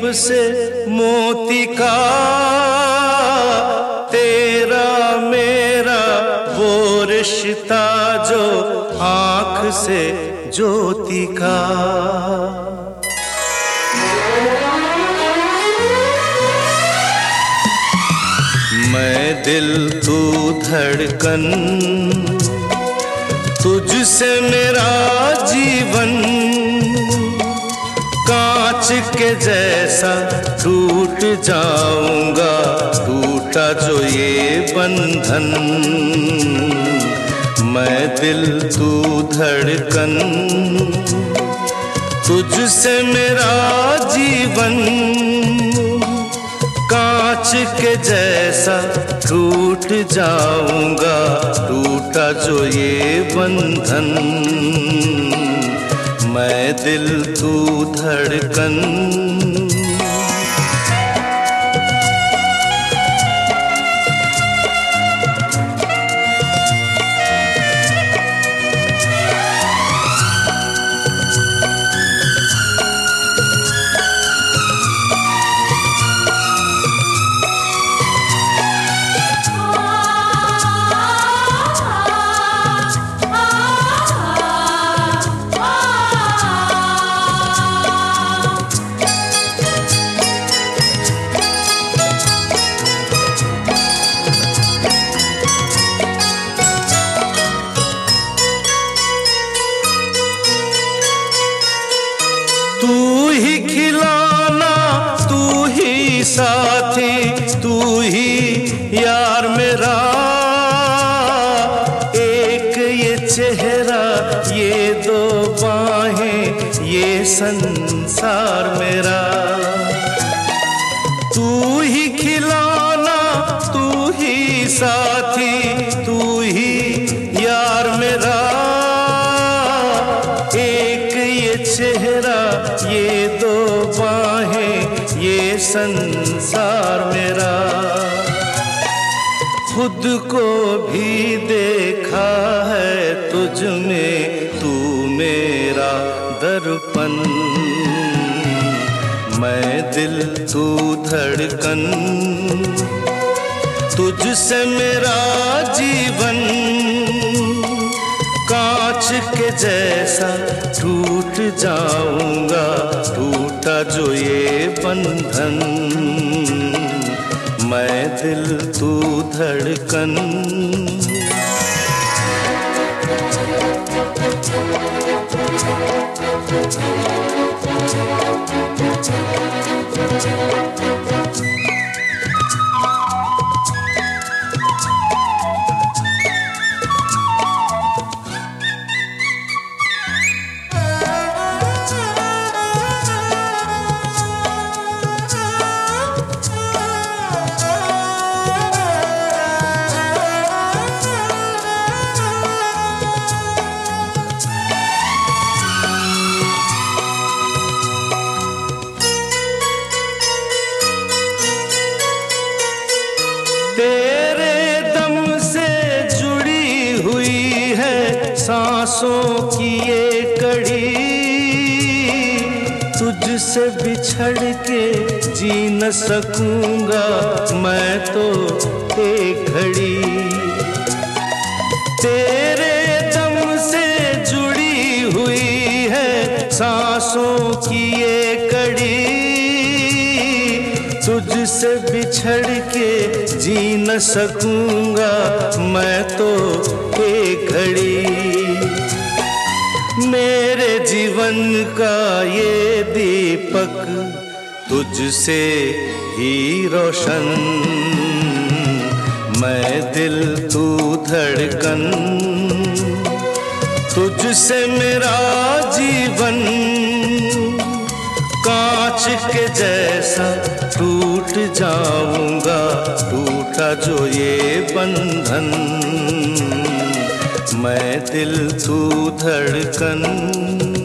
से मोती का, तेरा मेरा वो रिश्ता जो आँख से ज्योति का। मैं दिल तू धड़कन, तुझसे मेरा जीवन, कांच के जैसा टूट जाऊंगा, टूटा जो ये बंधन। मैं दिल तू धड़कन, तुझसे मेरा जीवन, कांच के जैसा टूट जाऊंगा, टूटा जो ये बंधन। मैं दिल तू धड़कन। तू ही खिलौना, तू ही साथी, तू ही यार मेरा, एक ये चेहरा, ये दो बाहें, ये संसार मेरा। तू ही खिलौना, तू ही साथी, तू ही यार मेरा, एक ये चेहरा, ये दो बाहें, ये संसार मेरा। खुद को भी देखा है तुझ में, तू मेरा दर्पण। मैं दिल तू धड़कन, तुझसे मेरा जीवन, कांच के जैसा टूट जाऊंगा, टूटा जो ये बंधन। मैं दिल तू धड़कन। तेरे दम से जुड़ी हुई है सांसों की ये कड़ी, तुझसे बिछड़ के जी न सकूंगा मैं तो एक घड़ी। तेरे दम से जुड़ी हुई है सांसों की ये कड़ी, तुझसे बिछड़ के जी न सकूंगा मैं तो एक घड़ी। मेरे जीवन का ये दीपक तुझसे ही रोशन। मैं दिल तू धड़कन, तुझसे मेरा जीवन, कांच के जैसा टूट जाऊंगा, टूटा जो ये बंधन। मैं दिल तू धड़कन।